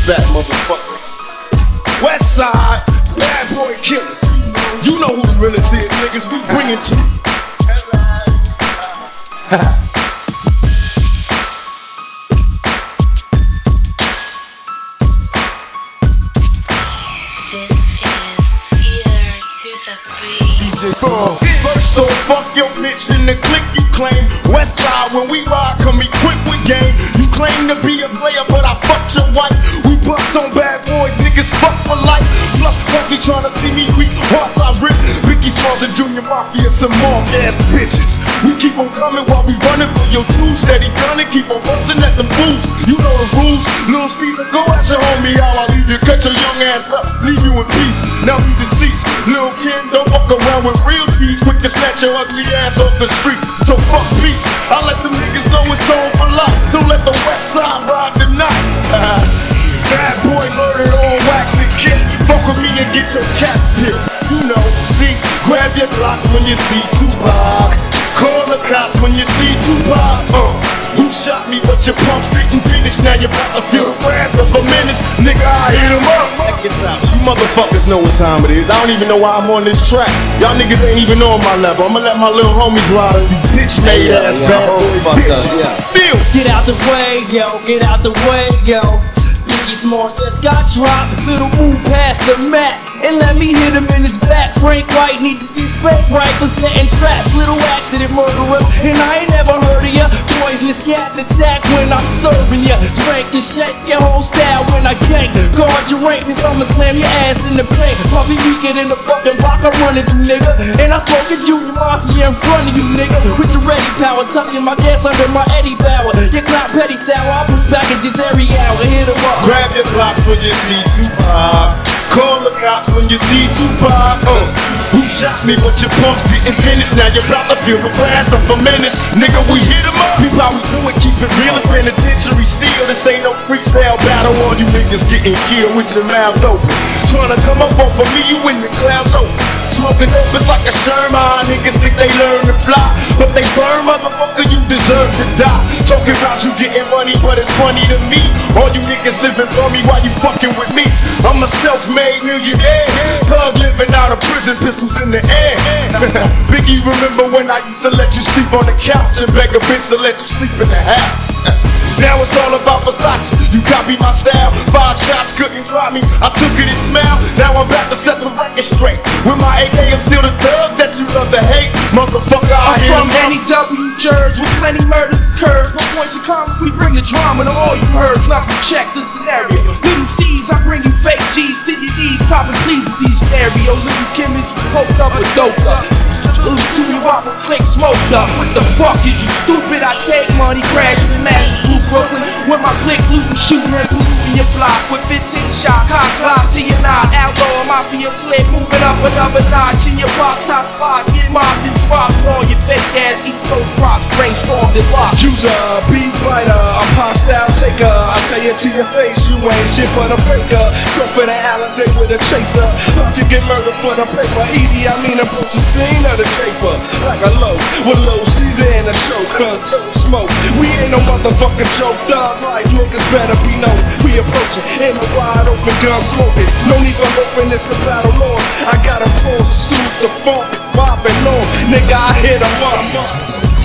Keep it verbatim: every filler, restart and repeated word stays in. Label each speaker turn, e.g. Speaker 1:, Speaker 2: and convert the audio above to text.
Speaker 1: fat motherfucker. West Side, bad boy killers. You know who the realest is, niggas. We bring it to you. First off, fuck your bitch in the clique you claim. West Side, when we ride, come equipped with game. You claim to be a player, but I fucked your wife. We bust on bad boys, niggas fuck for life. Plus, Puffy tryna see me weak, hearts I rip. Ricky Smalls and Junior Mafia, some mark ass bitches. We keep on coming while we running for your dude. Steady gunning, keep on busting at them fools. You know the rules. Little Caesar, go at your homie out. I'll leave you, cut your young ass up, leave you in peace. Now you deceased. Lil' Kim, don't walk around with real teeth. Quick to snatch your ugly ass off the street. So fuck peace. I let them niggas know it's on for life. Don't let the West Side ride tonight. Uh, bad boy murdered on wax and kick. Fuck with me and get your cats killed. You know, see, grab your blocks when you see Tupac. Call the cops when you see Tupac. Uh, you shot me, but your punks didn't finish. Now you're about to feel the wrath of a menace. Nigga, I hit him up. You motherfuckers know what time it is. I don't even know why I'm on this track. Y'all niggas ain't even on my level. I'ma let my little homies ride on you bitch made ass bad boy bitches. Feel.
Speaker 2: Get out the way, yo. Get out the way, yo. Biggie Smalls just got dropped. Little move past the mat and let me hit him in his back. Frank White need to be respect right for setting traps. Little accident murderer, and I ain't never heard of ya. Poisonous cats attack when I'm serving ya. Spank and shake your whole style when I gank. Guard your rank, cause I'ma slam your ass in the paint. Puffy weaker than the fucking block I'm running through, nigga. And I spoke to Junior Mafia in front of you, nigga. With your ready power, tucking my gas under my Eddie Bauer. Your clout petty sour, I put packages every hour. Hit him up.
Speaker 1: Grab your blocks when you see Tupac. Call the cops when you see Tupac. Uh, who shots me but your punks didn't finish? Now you're about to feel the wrath of a menace. Nigga, we hit him up. People how we do it, keep it real. It's penitentiary steel. This ain't no freestyle battle. All you niggas getting killed with your mouths open. Trying to come up off of me, you in the clouds open. Smoking up, it's like a Sherman. Niggas think they learn to fly, but they burn, motherfucker, you deserve to die. Talking about you getting money, but it's funny to me. All you niggas living for me while you fucking with me. I'm a self-made millionaire, thug living out of prison, pistols in the air. Biggie, remember when I used to let you sleep on the couch and beg a bitch to let you sleep in the house? Now it's all about Versace. You copy my style. Five shots couldn't try me. I took it and smiled. Now I'm back to set the record straight. With my A K, I'm still the thug that you love to hate. Motherfucker, I
Speaker 2: I'm from N E W Jersey with plenty murders occurs. No points of commas, we bring the drama to all you herbs. Now we check the scenario. Little C's, I bring you fake G's. C D Ds, poppin' please with these stereo. Little Kim is poked up with dope up. Little Junior Whopper click smoked up. What the fuck did you stupid? I take money, crashing in Madison, Blue Brooklyn. With my click looting, shooting and polluting your block. With fifteen shot, cock lock to your knot. Outlaw mafia clip, moving up another notch. In your box, top spots, get mobbed and dropped. All your fake ass East Coast props, brainstormed and locked.
Speaker 1: You's a beat fighter, a pop style taker. I tell you to your face, you ain't shit but a breaker. So for the Alizé with a chaser, about to get murdered for the paper. Edie, I mean approach the scene of the paper like a low with low Caesar and a choker. Total smoke, we ain't no motherfucking joke. Dog life niggas better be known. We approaching in a wide open gun smoking. No need for hoping it's a battle lost. I got a pulse to soothe the funk, popping on. Nigga, I hit 'em up.